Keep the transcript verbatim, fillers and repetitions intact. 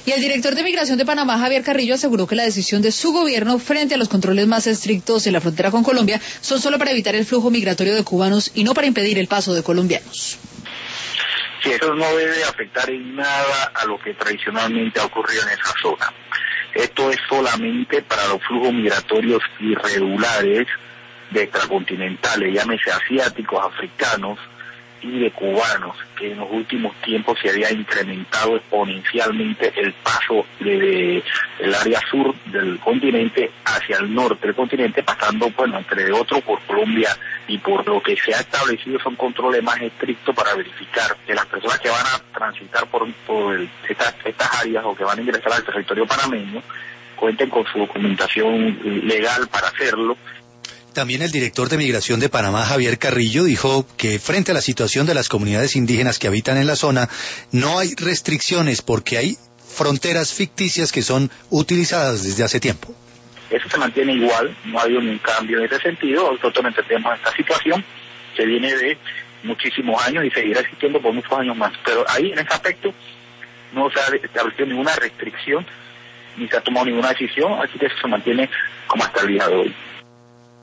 Y el director de Migración de Panamá, Javier Carrillo, aseguró que la decisión de su gobierno frente a los controles más estrictos en la frontera con Colombia son solo para evitar el flujo migratorio de cubanos y no para impedir el paso de colombianos. Sí, eso no debe afectar en nada a lo que tradicionalmente ha ocurrido en esa zona. Esto es solamente para los flujos migratorios irregulares de extracontinentales, llámese asiáticos, africanos y de cubanos, que en los últimos tiempos se había incrementado exponencialmente el paso de, de el área sur del continente hacia el norte del continente, pasando, bueno, entre otros por Colombia, y por lo que se ha establecido son controles más estrictos para verificar que las personas que van a transitar por, por el, estas, estas áreas o que van a ingresar al territorio panameño cuenten con su documentación legal para hacerlo. También el director de Migración de Panamá, Javier Carrillo, dijo que frente a la situación de las comunidades indígenas que habitan en la zona, no hay restricciones porque hay fronteras ficticias que son utilizadas desde hace tiempo. Eso se mantiene igual, no ha habido ningún cambio en ese sentido. Nosotros entendemos esta situación que viene de muchísimos años y seguirá existiendo por muchos años más. Pero ahí, en ese aspecto, no se ha establecido ninguna restricción ni se ha tomado ninguna decisión, así que eso se mantiene como hasta el día de hoy.